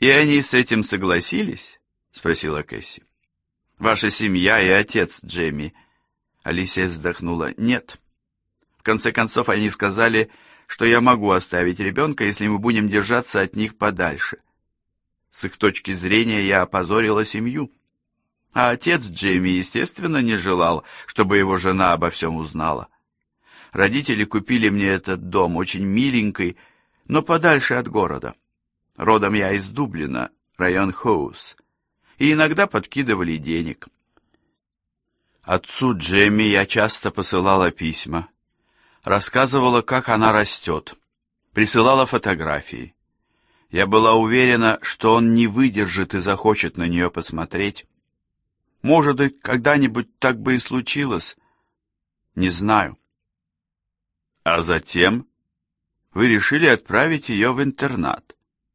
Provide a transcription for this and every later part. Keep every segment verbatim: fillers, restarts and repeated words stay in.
«И они с этим согласились?» — спросила Кэсси. «Ваша семья и отец, Джейми». Алисия вздохнула. «Нет. В конце концов, они сказали, что я могу оставить ребенка, если мы будем держаться от них подальше. С их точки зрения я опозорила семью. А отец Джейми, естественно, не желал, чтобы его жена обо всем узнала. Родители купили мне этот дом, очень миленький, но подальше от города. Родом я из Дублина, район Хоус, и иногда подкидывали денег. Отцу Джейми я часто посылала письма, рассказывала, как она растет, присылала фотографии. Я была уверена, что он не выдержит и захочет на нее посмотреть. Может, и когда-нибудь так бы и случилось. Не знаю. А затем вы решили отправить ее в интернат.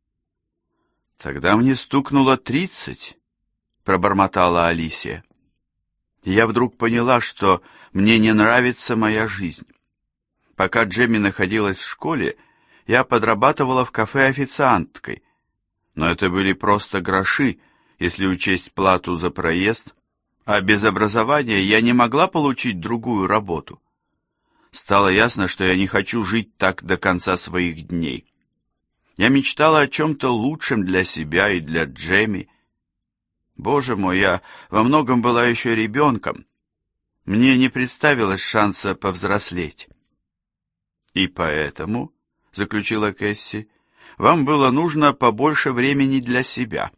Тогда мне стукнуло тридцать, пробормотала Алисия. И я вдруг поняла, что мне не нравится моя жизнь. Пока Джемми находилась в школе, я подрабатывала в кафе официанткой, но это были просто гроши, если учесть плату за проезд, а без образования я не могла получить другую работу. Стало ясно, что я не хочу жить так до конца своих дней. Я мечтала о чем-то лучшем для себя и для Джемми. Боже мой, я во многом была еще ребенком. Мне не представилось шанса повзрослеть. И поэтому, заключила Кэсси, вам было нужно побольше времени для себя.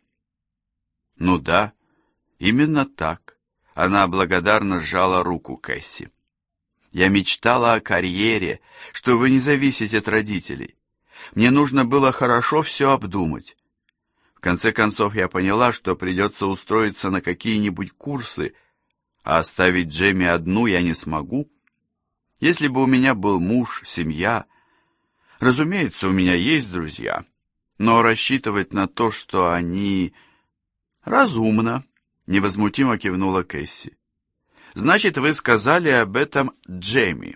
Ну да, именно так. Она благодарно сжала руку Кэсси. Я мечтала о карьере, чтобы не зависеть от родителей. Мне нужно было хорошо все обдумать. В конце концов я поняла, что придется устроиться на какие-нибудь курсы, а оставить Джемми одну я не смогу. Если бы у меня был муж, семья... Разумеется, у меня есть друзья, но рассчитывать на то, что они... Разумно, невозмутимо кивнула Кэсси. Значит, вы сказали об этом Джемми?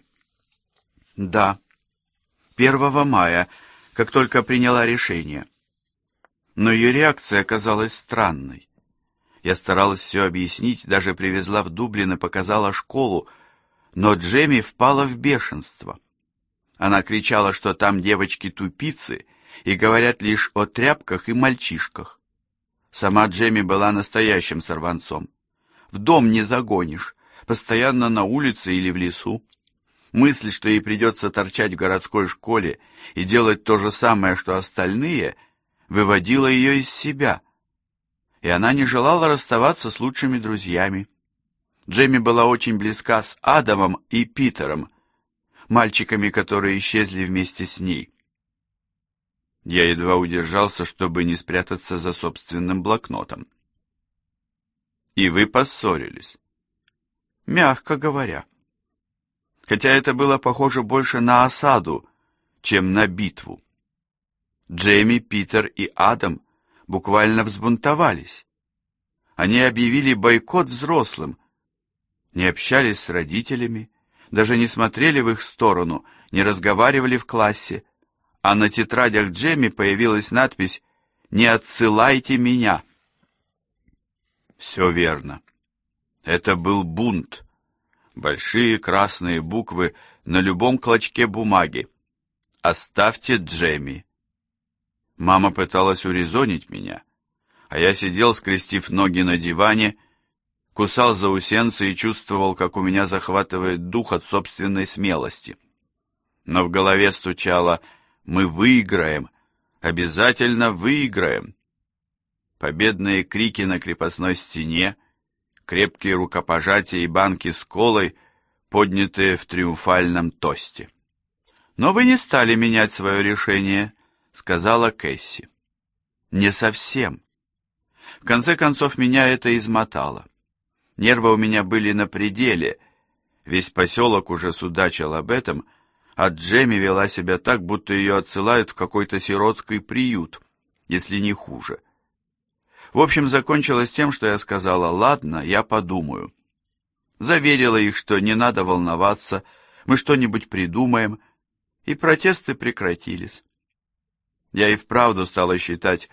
Да. первого мая, как только приняла решение. Но ее реакция оказалась странной. Я старалась все объяснить, даже привезла в Дублин и показала школу, но Джемми впала в бешенство. Она кричала, что там девочки тупицы и говорят лишь о тряпках и мальчишках. Сама Джемми была настоящим сорванцом. В дом не загонишь, постоянно на улице или в лесу. Мысль, что ей придется торчать в городской школе и делать то же самое, что остальные, выводила ее из себя. И она не желала расставаться с лучшими друзьями. Джемми была очень близка с Адамом и Питером, мальчиками, которые исчезли вместе с ней. Я едва удержался, чтобы не спрятаться за собственным блокнотом. И вы поссорились? Мягко говоря. Хотя это было похоже больше на осаду, чем на битву. Джейми, Питер и Адам буквально взбунтовались. Они объявили бойкот взрослым, не общались с родителями, даже не смотрели в их сторону, не разговаривали в классе, а на тетрадях Джемми появилась надпись «Не отсылайте меня». Все верно. Это был бунт. Большие красные буквы на любом клочке бумаги. «Оставьте Джемми». Мама пыталась урезонить меня, а я сидел, скрестив ноги на диване, кусал заусенцы и чувствовал, как у меня захватывает дух от собственной смелости. Но в голове стучало «Мы выиграем! Обязательно выиграем!» Победные крики на крепостной стене, крепкие рукопожатия и банки с колой, поднятые в триумфальном тосте. «Но вы не стали менять свое решение», — сказала Кэсси. «Не совсем. В конце концов, меня это измотало. Нервы у меня были на пределе, весь поселок уже судачил об этом, а Джемми вела себя так, будто ее отсылают в какой-то сиротский приют, если не хуже. В общем, закончилось тем, что я сказала: «Ладно, я подумаю». Заверила их, что не надо волноваться, мы что-нибудь придумаем, и протесты прекратились. Я и вправду стала считать,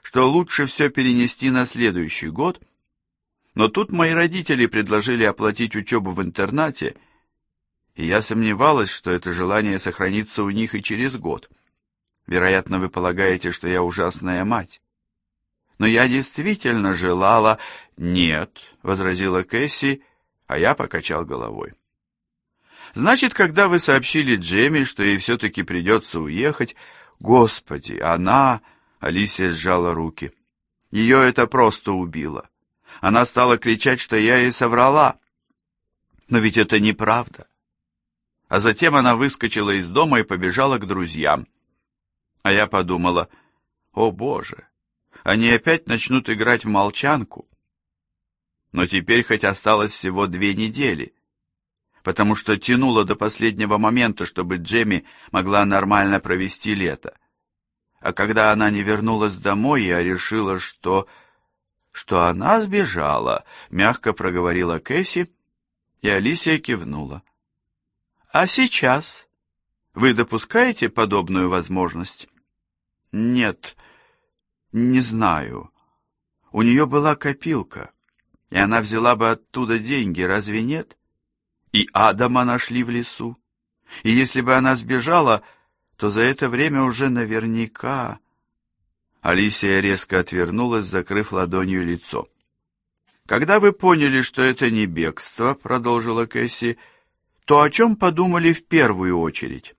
что лучше все перенести на следующий год, но тут мои родители предложили оплатить учебу в интернате, и я сомневалась, что это желание сохранится у них и через год. Вероятно, вы полагаете, что я ужасная мать. Но я действительно желала... Нет, возразила Кэсси, а я покачал головой. Значит, когда вы сообщили Джемми, что ей все-таки придется уехать... Господи, она... Алисия сжала руки. Ее это просто убило. Она стала кричать, что я ей соврала. Но ведь это неправда. А затем она выскочила из дома и побежала к друзьям. А я подумала, о боже, они опять начнут играть в молчанку. Но теперь хоть осталось всего две недели, потому что тянуло до последнего момента, чтобы Джемми могла нормально провести лето. А когда она не вернулась домой, я решила, что... что она сбежала, мягко проговорила Кэсси, и Алисия кивнула. А сейчас вы допускаете подобную возможность? Нет, не знаю. У нее была копилка, и она взяла бы оттуда деньги, разве нет? И Адама нашли в лесу. И если бы она сбежала, то за это время уже наверняка... Алисия резко отвернулась, закрыв ладонью лицо. «Когда вы поняли, что это не бегство, — продолжила Кэсси, — то о чем подумали в первую очередь?»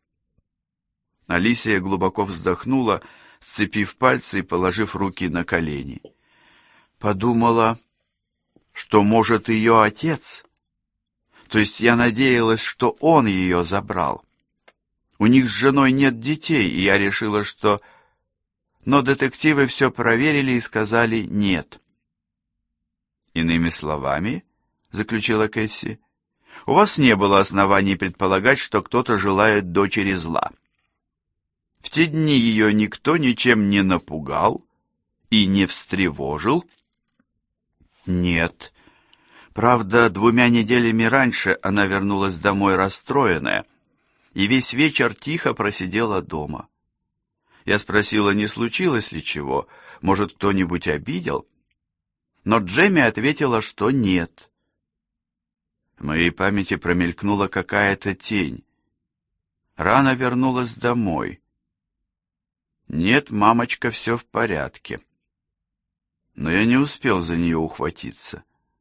Алисия глубоко вздохнула, сцепив пальцы и положив руки на колени. «Подумала, что, может, ее отец? То есть я надеялась, что он ее забрал. У них с женой нет детей, и я решила, что... Но детективы все проверили и сказали «нет». «Иными словами, — заключила Кэсси, — у вас не было оснований предполагать, что кто-то желает дочери зла. В те дни ее никто ничем не напугал и не встревожил?» «Нет. Правда, двумя неделями раньше она вернулась домой расстроенная и весь вечер тихо просидела дома. Я спросила, не случилось ли чего, может, кто-нибудь обидел?» Но Джемми ответила, что нет. В моей памяти промелькнула какая-то тень. Рано вернулась домой. «Нет, мамочка, все в порядке». Но я не успел за нее ухватиться.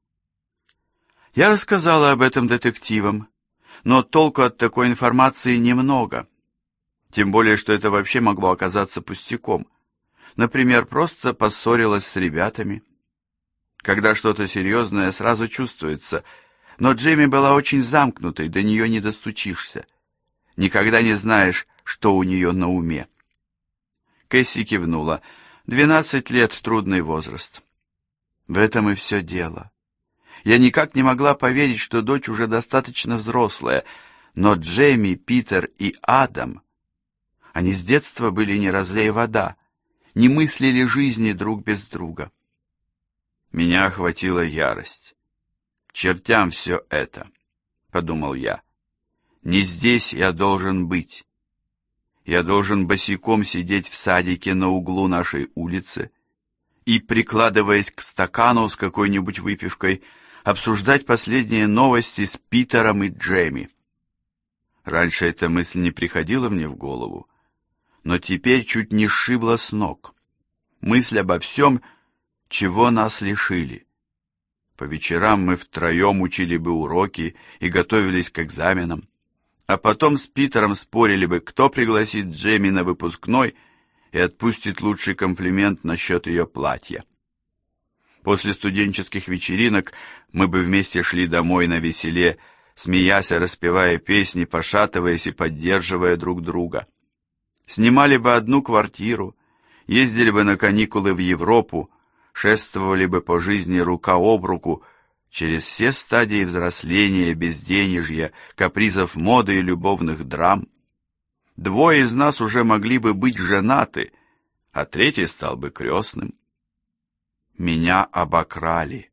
Я рассказала об этом детективам, но толку от такой информации немного. Тем более, что это вообще могло оказаться пустяком. Например, просто поссорилась с ребятами. Когда что-то серьезное, сразу чувствуется. Но Джемми была очень замкнутой, до нее не достучишься. Никогда не знаешь, что у нее на уме. Кэсси кивнула. Двенадцать лет — трудный возраст. В этом и все дело. Я никак не могла поверить, что дочь уже достаточно взрослая, но Джемми, Питер и Адам, они с детства были не разлей вода, не мыслили жизни друг без друга. Меня охватила ярость. «К чертям все это», — подумал я. «Не здесь я должен быть. Я должен босиком сидеть в садике на углу нашей улицы и, прикладываясь к стакану с какой-нибудь выпивкой, обсуждать последние новости с Питером и Джемми». Раньше эта мысль не приходила мне в голову, но теперь чуть не сшибла с ног. Мысль обо всем, чего нас лишили. По вечерам мы втроем учили бы уроки и готовились к экзаменам, а потом с Питером спорили бы, кто пригласит Джемми на выпускной и отпустит лучший комплимент насчет ее платья. После студенческих вечеринок мы бы вместе шли домой на веселе, смеясь и распевая песни, пошатываясь и поддерживая друг друга. Снимали бы одну квартиру, ездили бы на каникулы в Европу, шествовали бы по жизни рука об руку через все стадии взросления, безденежья, капризов моды и любовных драм. Двое из нас уже могли бы быть женаты, а третий стал бы крестным. Меня обокрали,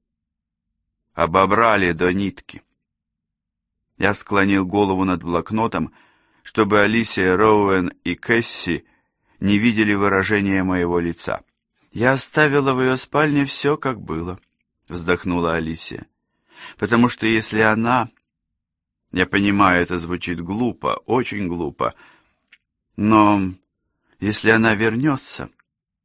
обобрали до нитки. Я склонил голову над блокнотом, чтобы Алисия, Роуэн и Кэсси не видели выражения моего лица. Я оставила в ее спальне все, как было, вздохнула Алисия. Потому что если она... Я понимаю, это звучит глупо, очень глупо, но если она вернется,